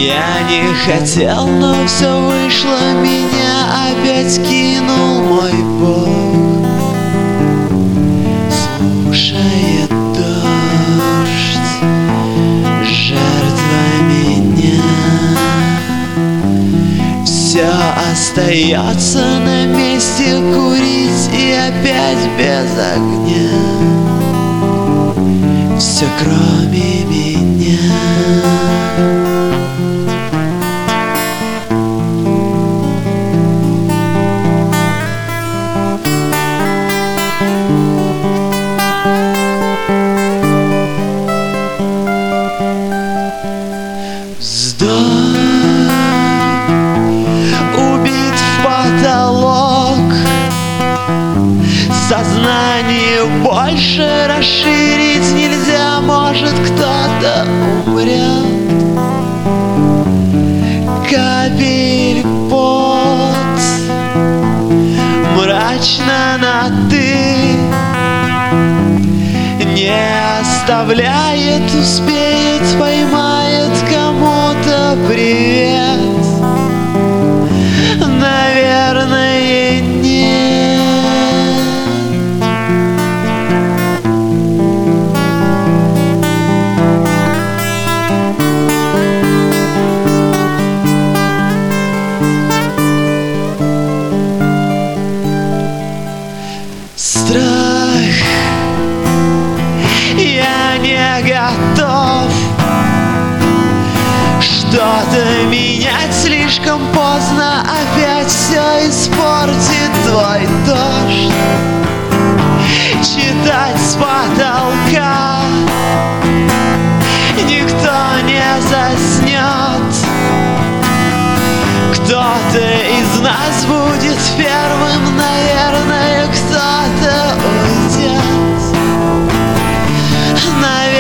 Я не хотел, но все вышло, меня опять кинул мой Бог. Слушает дождь, жертва меня. Все остается на месте, курить и опять без огня. Все кроме меня. Вздох, убит в потолок. Сознание больше расширить нельзя, может, кто-то умрет. Капель пот, мрачно на «ты», не оставляет, успеет, поймает кому-то привет. Наверное, нет. Страх, я не готов что-то менять, слишком поздно, опять все испортит твой дождь. Читать с потолка никто не заснет. Кто-то из нас будет первым, наверное, кто-то уйдет. Наверное,